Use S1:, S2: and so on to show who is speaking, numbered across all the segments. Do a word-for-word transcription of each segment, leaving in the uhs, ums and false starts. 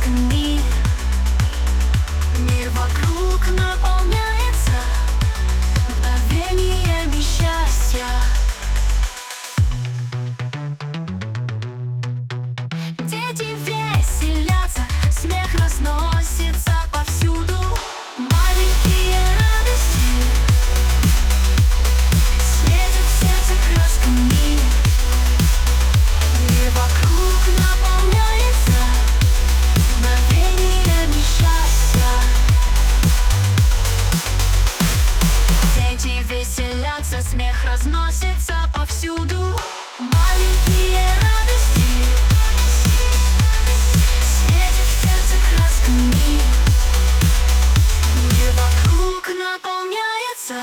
S1: красками. Мир вокруг наполняется мгновениями счастья. Дети веселятся, смех разносится повсюду. Маленькие радости светят в сердце красками. Мир вокруг наполняется мгновениями счастья. Дети веселятся, смех разносится повсюду. Маленькие радости светят в сердце красками. Мир вокруг наполняется.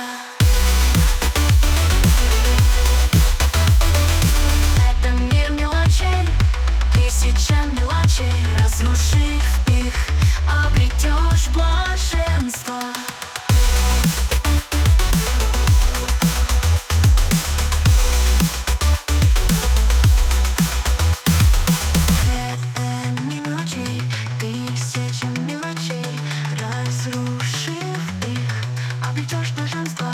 S1: Это мир мелочей, тысяча мелочей. Разрушив их, обретешь блаженство. Это мелочей, тысяча мелочей. Разрушив их, обретешь блаженство.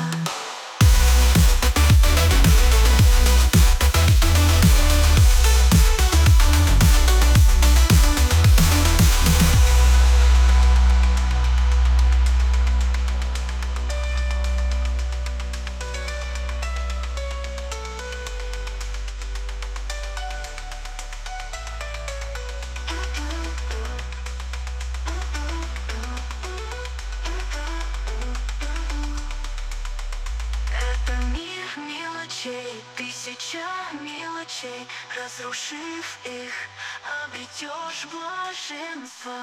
S1: Это мир мелочей, тысяча мелочей. Разрушив их, обретешь блаженство.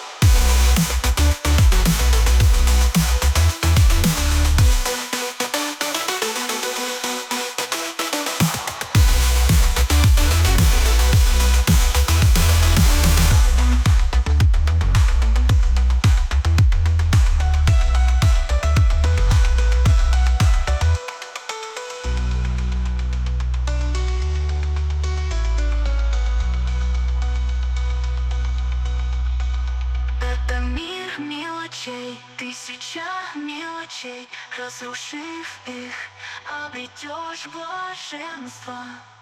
S1: Это мир мелочей, тысяча мелочей. Разрушив их, обретешь блаженство.